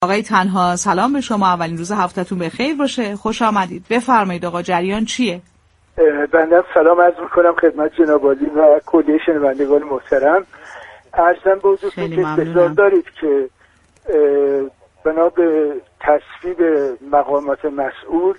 آقای تنها سلام به شما، اولین روز هفته‌تون بخیر باشه. خوش آمدید. بفرمایید آقا، جریان چیه؟ بنده سلام عرض میکنم خدمت جناب عالی و کلیه شنوندگان محترم. عرضم به حضورتون که اصرار دارید که بنا به تصویب مقامات مسئول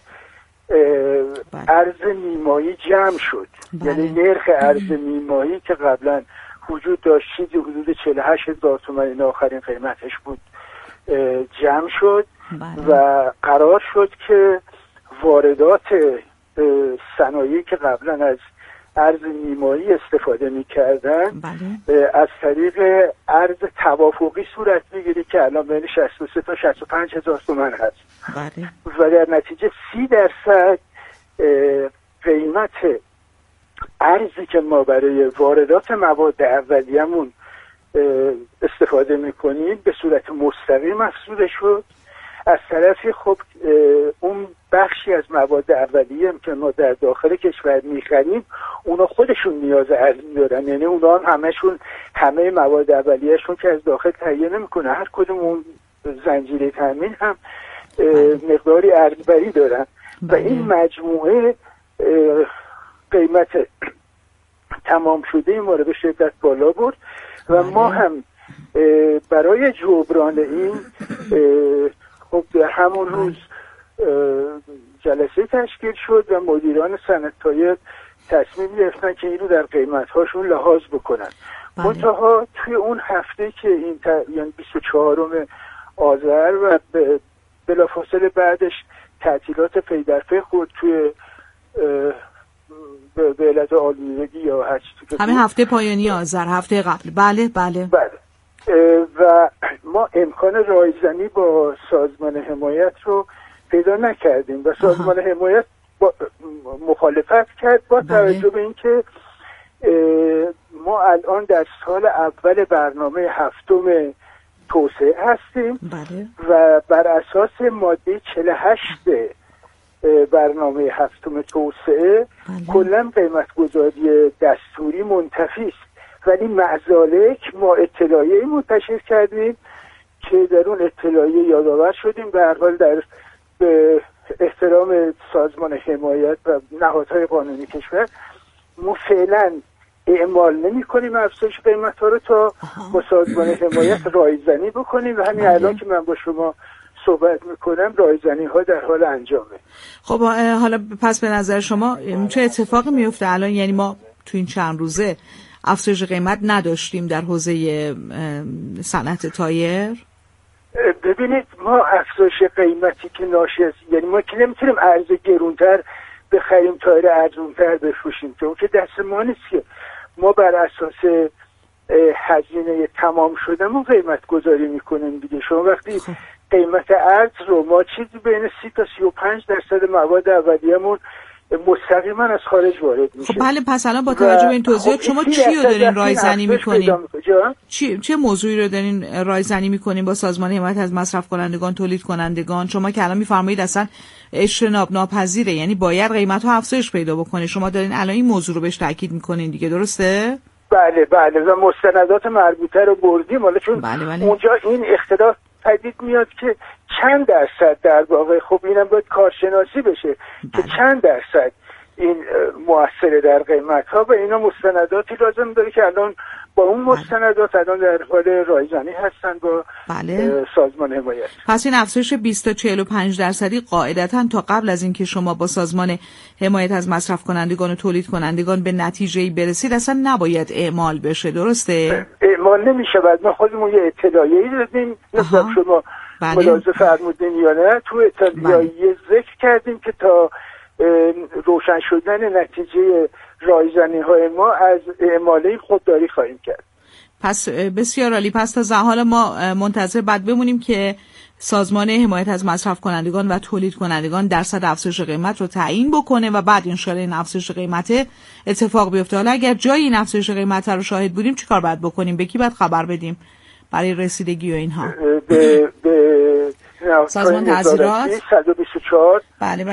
ارز نیمایی جمع شد. یعنی نرخ ارز نیمایی که قبلا وجود داشت چیزی حدود 48,000 تومان، این آخرین قیمتش بود، جمع شد و قرار شد که واردات صنایعی که قبلا از ارز نیمایی استفاده می‌کردن از طریق ارز توافقی صورت می‌گیره که الان بین 63 تا 65,000 تومان هست و در نتیجه 30% قیمت ارزی که ما برای واردات مواد اولیه‌مون استفاده می‌کنیم به صورت مستقیم افزوده شد. از طرفی خب اون بخشی از مواد اولیه که ما در داخل کشور میخریم اونا خودشون نیاز ارزی دارن، یعنی اونا همه مواد اولیهشون که از داخل تهیه نمیکنه، هر کدوم اون زنجیره تامین هم مقداری ارزبری دارن و این مجموعه قیمت تمام شده ما رو به شدت بالا برد و ما هم برای جبران این خب در همون روز جلسه تشکیل شد و مدیران صنعت‌های تصمیم گرفتن که این رو در قیمت‌هاشون لحاظ بکنن. منتها توی اون هفته که این یعنی 24 آذر و بلافاصله بعدش تعطیلات پی در پی خورد توی به علت آلودگی یا هر چیزی که همه هفته پایانی آذر، هفته قبل. بله و ما امکان رایزنی با سازمان حمایت رو پیدا نکردیم و سازمان حمایت مخالفت کرد با توجه به اینکه ما الان در سال اول برنامه هفتم توسعه هستیم و بر اساس ماده 48 برنامه هفتم توسعه کلا قیمت گذاری دستوری منتفی است، ولی معذالک ما اطلاعیه‌ای منتشر کردیم که در اون اطلاعیه یادآور شدیم به هر حال در احترام سازمان حمایت و نهادهای قانونی کشور ما فعلا اعمال نمی کنیم افزایش قیمت ها رو تا با سازمان حمایت رایزنی بکنیم و همین الان که من با شما صحبت میکنم رایزنی ها در حال انجامه. خب حالا پس به نظر شما چه اتفاقی میفته الان؟ یعنی ما تو این چند روزه افزایش قیمت نداشتیم در حوزه صنعت تایر؟ ببینید ما افزایش قیمتی که ناشی از، یعنی ما که نمیتونیم ارز گرونتر بخریم تایر ارزونتر بفروشیم، که اون که دست ما نیست که ما بر اساس هزینه تمام شدهمون قیمت گذاری میکنیم دیگه. شما وقتی قیمت ارز رو ما چیزی بین 30 تا 35% مواد اولیه‌مون مستقیما از خارج وارد میشه. خب بله، پس الان با توجه به این توضیحات شما چی رو دارین رایزنی میکنین؟ چه موضوعی رو دارین رایزنی میکنین با سازمان حمایت از مصرف کنندگان تولید کنندگان؟ شما که الان میفرمایید اصلا اجتناب ناپذیره، یعنی باید قیمت ها افزایش پیدا بکنه، شما دارین الان این موضوع رو بهش تاکید میکنین دیگه، درسته؟ بله و مستندات مربوطه رو بردیم حالا چون اونجا این اختلاف پدید میاد که چند درصد در واقع، خب اینم باید کارشناسی بشه که چند درصد این مؤثره در قیمت ها و اینا مستنداتی لازم داره که الان با اون مستندات الان در حال رایزنی هستن با سازمان حمایت. پس این افزایش 20 تا 45% قاعدتاً تا قبل از اینکه شما با سازمان حمایت از مصرف کنندگان و تولید کنندگان به نتیجه‌ای برسید اصلا نباید اعمال بشه، درسته؟ اعمال نمیشه. بعد ما خودمون یه اطلاعیه‌ای دادیم مثلا شما ملاحظه فرمودین یا نه، تو اطلاعیه ذکر کردیم که تا روشن شدن نتیجه رایزنی های ما از اعماله خودداری خواهیم کرد. پس بسیار عالی. پس تا حالا ما منتظر بعد بمونیم که سازمان حمایت از مصرف کنندگان و تولید کنندگان درصد افزایش قیمت رو تعیین بکنه و بعد انشالله این افزایش قیمت اتفاق بیفته. حالا اگر جای این افزایش قیمت رو شاهد بودیم چیکار باید بکنیم؟ به کی باید خبر بدیم برای رسیدگی و اینها؟ به سازمان تعزیرات 124.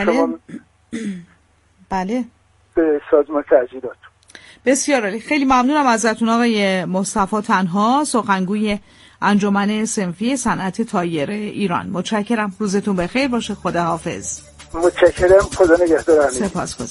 بله به سازمان تعزیرات. بسیار عالی. خیلی ممنونم ازتون آقای مصطفی تنها، سخنگوی انجمن صنفی صنعت تایر ایران. متشکرم، روزتون بخیر باشه. خداحافظ. متشکرم، خدا نگهدار. سپاسگزارم.